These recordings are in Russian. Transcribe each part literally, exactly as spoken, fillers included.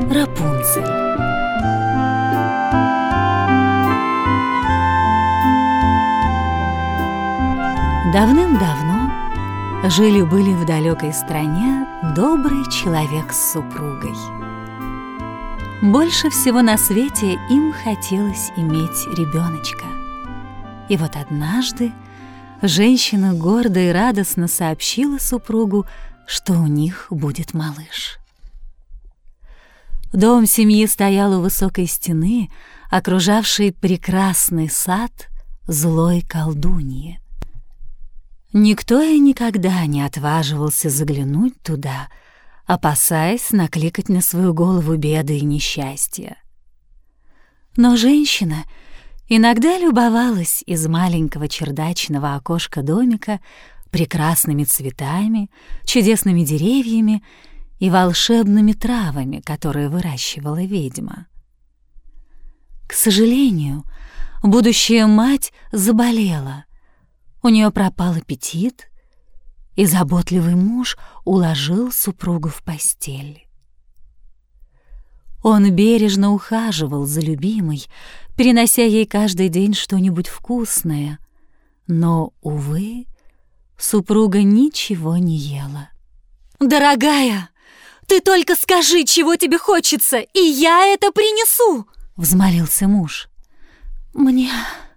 Рапунцель. Давным-давно жили-были в далекой стране добрый человек с супругой. Больше всего на свете им хотелось иметь ребеночка. И вот однажды женщина гордо и радостно сообщила супругу, что у них будет малыш. Дом семьи стоял у высокой стены, окружавшей прекрасный сад злой колдуньи. Никто и никогда не отваживался заглянуть туда, опасаясь накликать на свою голову беды и несчастья. Но женщина иногда любовалась из маленького чердачного окошка домика прекрасными цветами, чудесными деревьями и волшебными травами, которые выращивала ведьма. К сожалению, будущая мать заболела. У нее пропал аппетит, и заботливый муж уложил супругу в постель. Он бережно ухаживал за любимой, перенося ей каждый день что-нибудь вкусное, но, увы, супруга ничего не ела. «Дорогая, ты только скажи, чего тебе хочется, и я это принесу!» — взмолился муж. «Мне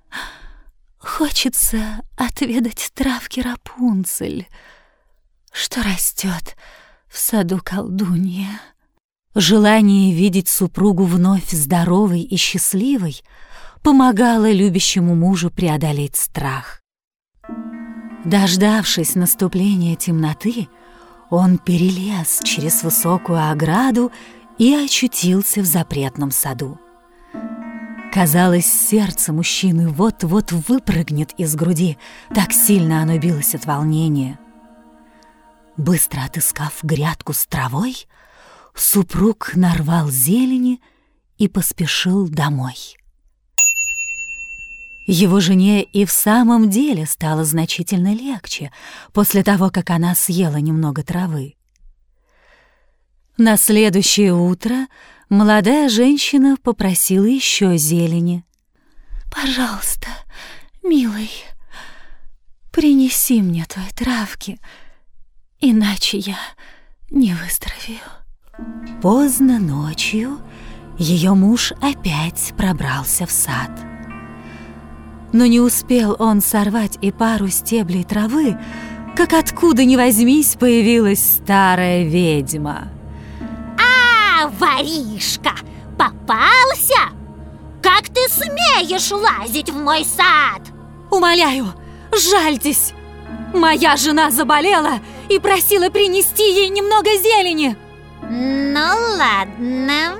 хочется отведать травки Рапунцель, что растет в саду колдуньи». Желание видеть супругу вновь здоровой и счастливой помогало любящему мужу преодолеть страх. Дождавшись наступления темноты, он перелез через высокую ограду и очутился в запретном саду. Казалось, сердце мужчины вот-вот выпрыгнет из груди, так сильно оно билось от волнения. Быстро отыскав грядку с травой, супруг нарвал зелени и поспешил домой. Его жене и в самом деле стало значительно легче после того, как она съела немного травы. На следующее утро молодая женщина попросила еще зелени. «Пожалуйста, милый, принеси мне той травки, иначе я не выздоровею». Поздно ночью ее муж опять пробрался в сад. Но не успел он сорвать и пару стеблей травы, как откуда ни возьмись появилась старая ведьма. «А, воришка, попался? Как ты смеешь лазить в мой сад?» «Умоляю, жальтесь! Моя жена заболела и просила принести ей немного зелени». «Ну ладно,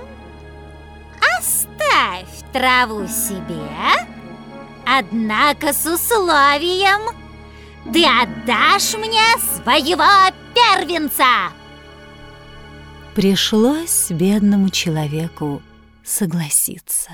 оставь траву себе, однако с условием: ты отдашь мне своего первенца». Пришлось бедному человеку согласиться.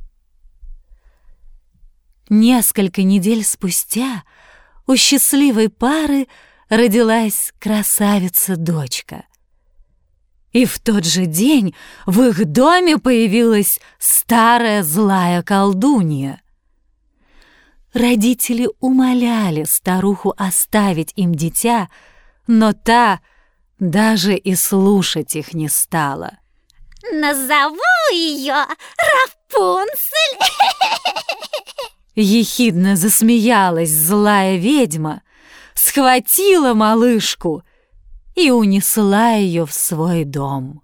Несколько недель спустя у счастливой пары родилась красавица-дочка. И в тот же день в их доме появилась старая злая колдунья. Родители умоляли старуху оставить им дитя, но та даже и слушать их не стала. «Назову ее Рапунцель!» Ехидно засмеялась злая ведьма, схватила малышку и унесла ее в свой дом.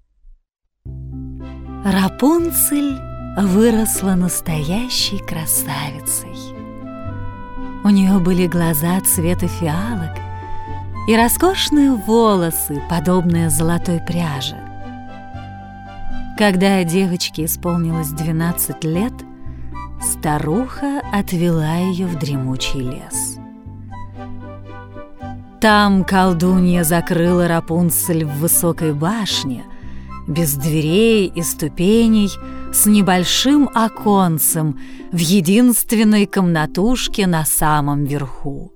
Рапунцель выросла настоящей красавицей. У нее были глаза цвета фиалок и роскошные волосы, подобные золотой пряже. Когда девочке исполнилось двенадцать лет, старуха отвела ее в дремучий лес. Там колдунья закрыла Рапунцель в высокой башне, без дверей и ступеней, с небольшим оконцем в единственной комнатушке на самом верху.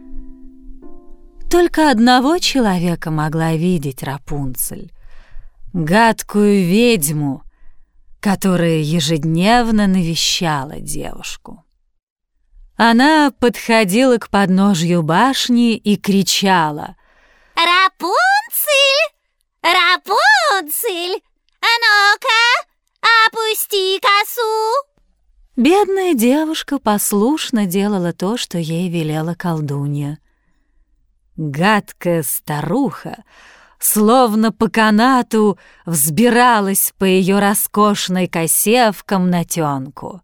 Только одного человека могла видеть Рапунцель. гадкую ведьму, которая ежедневно навещала девушку. Она подходила к подножью башни и кричала: «Рапунцель! Рапунцель! А ну-ка, опусти косу!» Бедная девушка послушно делала то, что ей велела колдунья. Гадкая старуха, словно по канату, взбиралась по ее роскошной косе в комнатенку.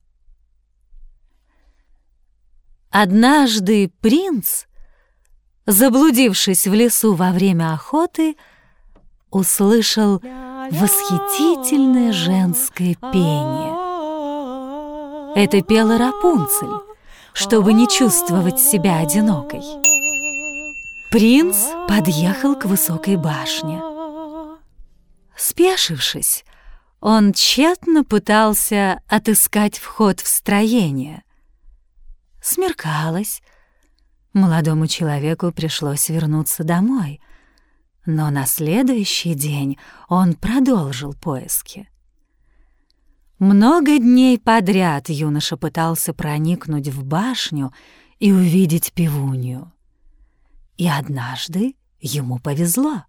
Однажды принц, заблудившись в лесу во время охоты, услышал восхитительное женское пение. Это пела Рапунцель, чтобы не чувствовать себя одинокой. Принц подъехал к высокой башне. Спешившись, он тщетно пытался отыскать вход в строение. Смеркалось. Молодому человеку пришлось вернуться домой, но на следующий день он продолжил поиски. Много дней подряд юноша пытался проникнуть в башню и увидеть певунью. И однажды ему повезло.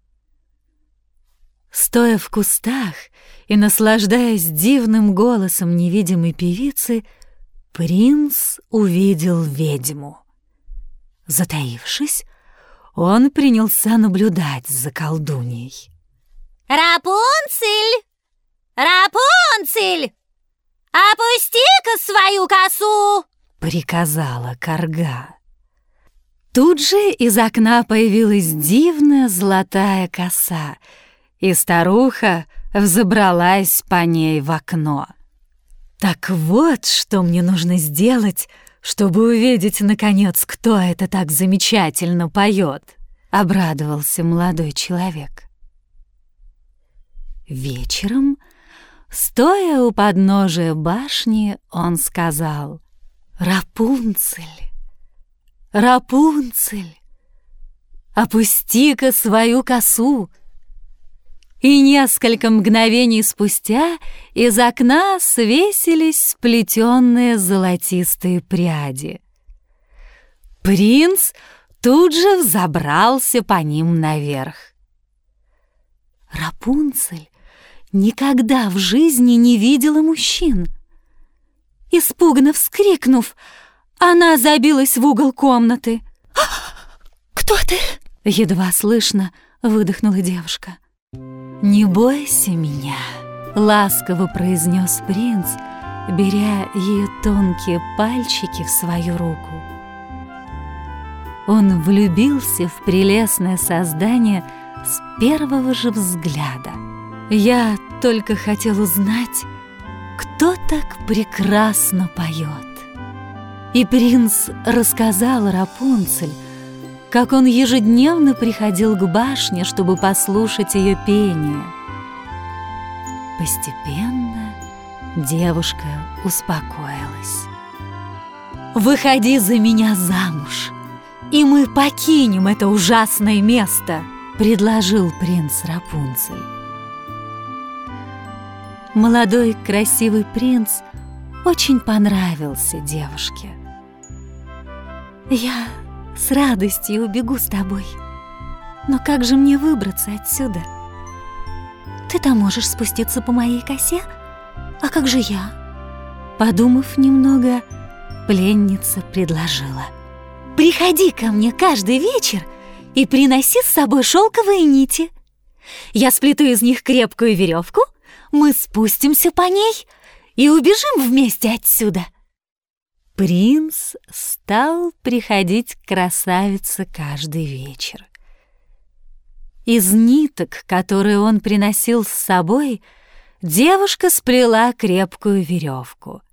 Стоя в кустах и наслаждаясь дивным голосом невидимой певицы, принц увидел ведьму. Затаившись, он принялся наблюдать за колдуньей. «Рапунцель! Рапунцель! Опусти-ка свою косу!» — приказала карга. Тут же из окна появилась дивная золотая коса, и старуха взобралась по ней в окно. «Так вот, что мне нужно сделать, чтобы увидеть, наконец, кто это так замечательно поет», — обрадовался молодой человек. Вечером, стоя у подножия башни, он сказал: «Рапунцель, Рапунцель, опусти-ка свою косу!» И несколько мгновений спустя из окна свесились сплетенные золотистые пряди. Принц тут же взобрался по ним наверх. Рапунцель никогда в жизни не видела мужчин. Испуганно вскрикнув, она забилась в угол комнаты. «Кто ты?» — едва слышно выдохнула девушка. «Не бойся меня», — ласково произнес принц, беря ее тонкие пальчики в свою руку. Он влюбился в прелестное создание с первого же взгляда. Я только хотел узнать, кто так прекрасно поет. И принц рассказал Рапунцель, как он ежедневно приходил к башне, чтобы послушать ее пение. Постепенно девушка успокоилась. «Выходи за меня замуж, и мы покинем это ужасное место», — предложил принц Рапунцель. Молодой красивый принц очень понравился девушке. «Я с радостью убегу с тобой. Но как же мне выбраться отсюда? Ты-то можешь спуститься по моей косе, а как же я?» Подумав немного, пленница предложила: «Приходи ко мне каждый вечер и приноси с собой шелковые нити. Я сплету из них крепкую веревку, мы спустимся по ней и убежим вместе отсюда». Принц стал приходить к красавице каждый вечер. Из ниток, которые он приносил с собой, девушка сплела крепкую веревку.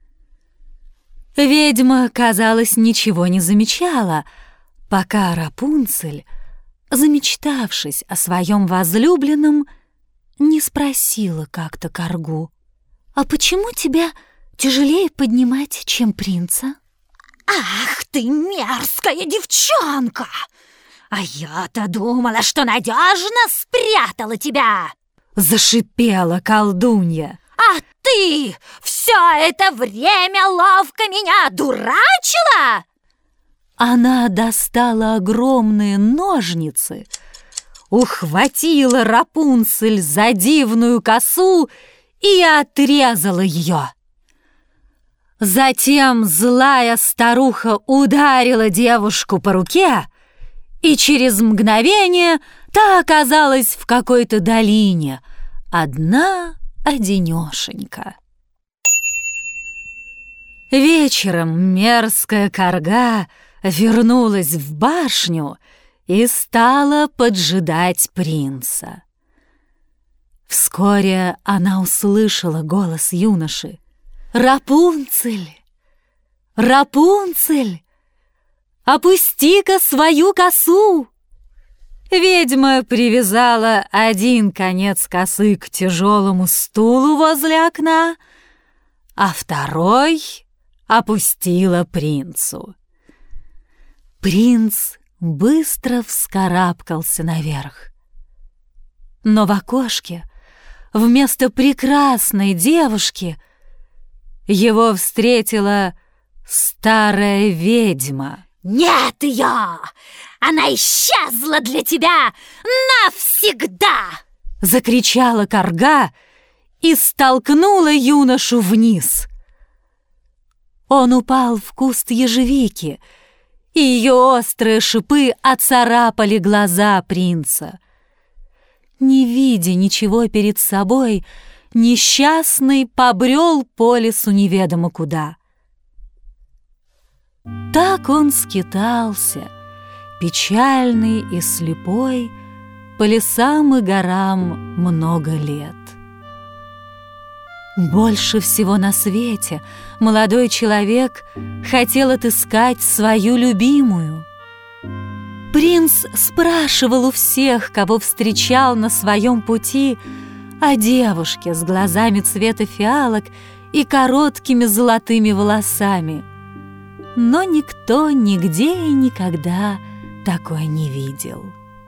Ведьма, казалось, ничего не замечала, пока Рапунцель, замечтавшись о своем возлюбленном, не спросила как-то каргу: «А почему тебя тяжелее поднимать, чем принца?» «Ах ты, мерзкая девчонка! А я-то думала, что надежно спрятала тебя!» зашипела колдунья. А ты все это время ловко меня дурачила? Она достала огромные ножницы, ухватила Рапунцель за дивную косу и отрезала ее. Затем злая старуха ударила девушку по руке, и через мгновение та оказалась в какой-то долине, одна-одинешенька. Вечером мерзкая карга вернулась в башню и стала поджидать принца. Вскоре она услышала голос юноши. «Рапунцель! Рапунцель! Опусти-ка свою косу!» Ведьма привязала один конец косы к тяжелому стулу возле окна, а второй опустила принцу. Принц быстро вскарабкался наверх. Но в окошке вместо прекрасной девушки его встретила старая ведьма. Нет ее! Она исчезла для тебя навсегда! Закричала карга и столкнула юношу вниз. Он упал в куст ежевики, и ее острые шипы оцарапали глаза принца. Не видя ничего перед собой, несчастный побрел по лесу неведомо куда. Так он скитался, печальный и слепой, по лесам и горам много лет. Больше всего на свете молодой человек хотел отыскать свою любимую. Принц спрашивал у всех, кого встречал на своем пути, о девушке с глазами цвета фиалок и короткими золотыми волосами. Но никто нигде и никогда такой не видел.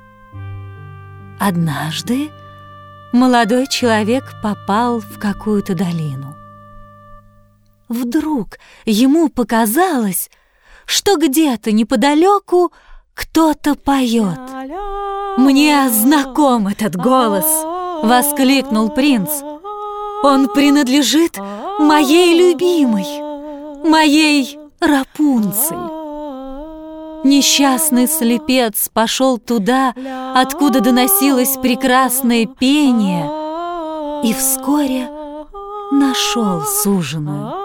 Однажды молодой человек попал в какую-то долину. Вдруг ему показалось, что где-то неподалеку кто-то поет. «Мне знаком этот голос!» — воскликнул принц. «Он принадлежит моей любимой, моей Рапунцель». Несчастный слепец пошел туда, откуда доносилось прекрасное пение, и вскоре нашел суженую.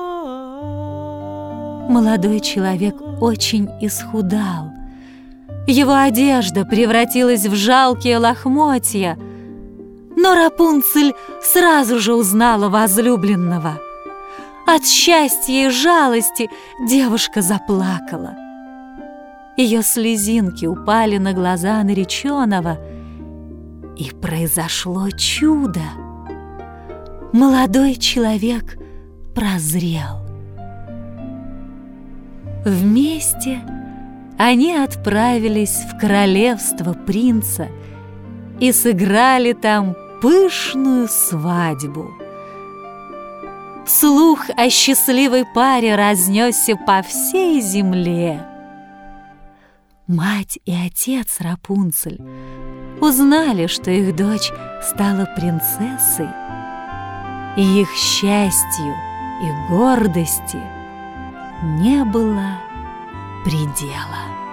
Молодой человек очень исхудал. Его одежда превратилась в жалкие лохмотья, но Рапунцель сразу же узнала возлюбленного. От счастья и жалости девушка заплакала. Ее слезинки упали на глаза нареченного, и произошло чудо. Молодой человек прозрел. Вместе они отправились в королевство принца и сыграли там пышную свадьбу. Слух о счастливой паре разнесся по всей земле. Мать и отец Рапунцель узнали, что их дочь стала принцессой, и их счастью и гордости не было предела.